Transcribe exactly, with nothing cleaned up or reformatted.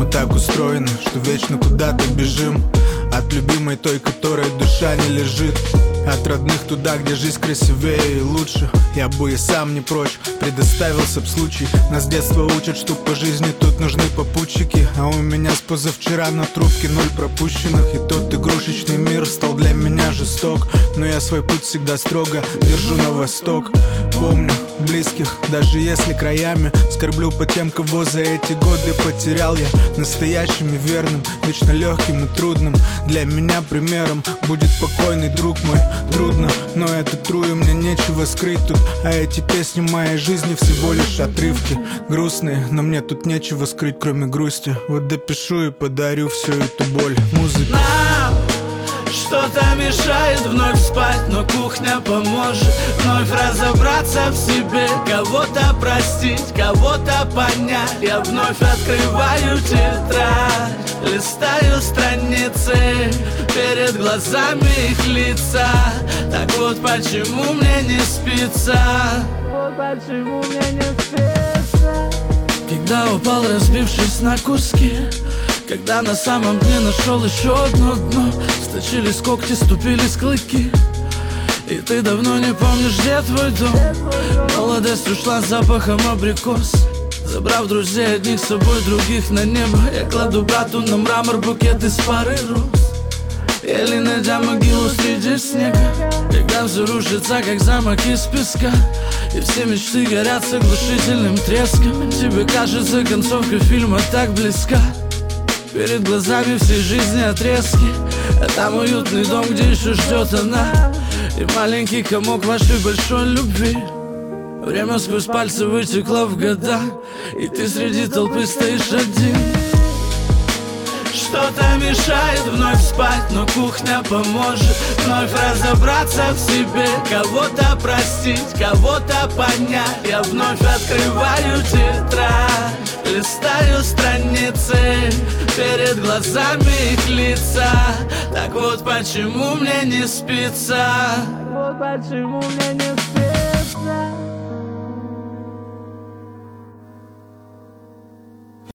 Мы так устроены, что вечно куда-то бежим. От любимой той, которой душа не лежит. От родных туда, где жизнь красивее и лучше. Я бы и сам не прочь, предоставился б случай. Нас с детства учат, что по жизни тут нужны попутчики. А у меня с позавчера на трубке ноль пропущенных. И тот игрушечный мир стал для меня жесток. Но я свой путь всегда строго держу на восток. Помню близких, даже если краями. Скорблю по тем, кого за эти годы потерял я. Настоящим и верным, вечно легким и трудным. Для меня примером будет покойный друг мой. Трудно, но это true, и мне нечего скрыть тут. А эти песни моей жизни всего лишь отрывки. Грустные, но мне тут нечего скрыть, кроме грусти. Вот допишу и подарю всю эту боль музыке. Нам что-то мешает вновь спать, но кухня поможет вновь разобраться в себе. Кого-то простить, кого-то понять. Я вновь открываю тетрадь, листаю страницы, перед глазами их лица. Так вот почему мне не спится. Вот почему мне не спится. Когда упал, разбившись на куски, когда на самом дне нашел еще одно дно, сточились когти, ступились клыки. И ты давно не помнишь, где твой дом. Молодость ушла с запахом абрикос. Забрав друзей, одних с собой, других на небо. Я кладу брату на мрамор букет из пары роз. Еле найдя могилу среди снега, когда все рушится, как замок из песка. И все мечты горят с оглушительным треском. Тебе кажется, концовка фильма так близка. Перед глазами всей жизни отрезки, а там уютный дом, где еще ждет она. И маленький комок вашей большой любви. Время сквозь пальцы вытекло в года, и ты среди толпы стоишь один. Что-то мешает вновь спать, но кухня поможет вновь разобраться в себе. Кого-то простить, кого-то понять. Я вновь открываю тетрадь, листаю страницы, перед глазами их лица. Так вот почему мне не спится. Вот почему мне не спится.